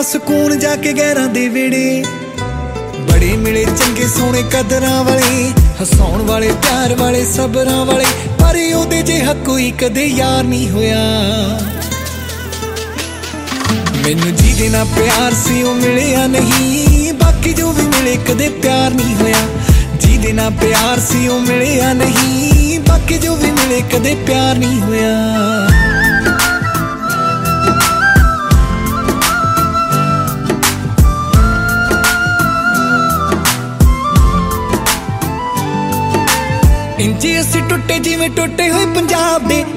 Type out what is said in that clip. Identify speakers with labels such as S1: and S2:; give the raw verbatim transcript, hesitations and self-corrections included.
S1: ਸਕੂਨ ਜਾ ਕੇ ਗੈਰਾਂ ਦੇ ਵਿਹੜੇ। ਬੜੇ ਮਿਲੇ ਚੰਗੇ ਸੋਹਣੇ ਕਦਰਾਂ ਵਾਲੇ, ਹਸਾਉਣ ਵਾਲੇ ਪਿਆਰ ਵਾਲੇ ਸਬਰਾਂ ਵਾਲੇ, ਪਰ ਉਹਦੇ ਜਿਹਾ ਕੋਈ ਕਦੇ ਯਾਰ ਨਹੀਂ ਹੋਇਆ। ਮੈਨੂੰ ਜਿਹਦੇ ਨਾਲ ਪਿਆਰ ਸੀ ਉਹ ਮਿਲਿਆ ਨਹੀਂ, ਬਾਕੀ ਜੋ ਵੀ ਮਿਲੇ ਕਦੇ ਪਿਆਰ ਨਹੀਂ ਹੋਇਆ। ਜਿਹਦੇ ਨਾਲ ਪਿਆਰ ਸੀ ਉਹ ਮਿਲਿਆ ਨਹੀਂ, ਬਾਕੀ ਜੋ ਵੀ ਮਿਲੇ ਕਦੇ ਪਿਆਰ ਨਹੀਂ ਹੋਇਆ। ਇੰਜੀ ਅਸੀਂ ਟੁੱਟੇ ਜਿਵੇਂ ਟੁੱਟੇ ਹੋਏ ਪੰਜਾਬ ਦੇ,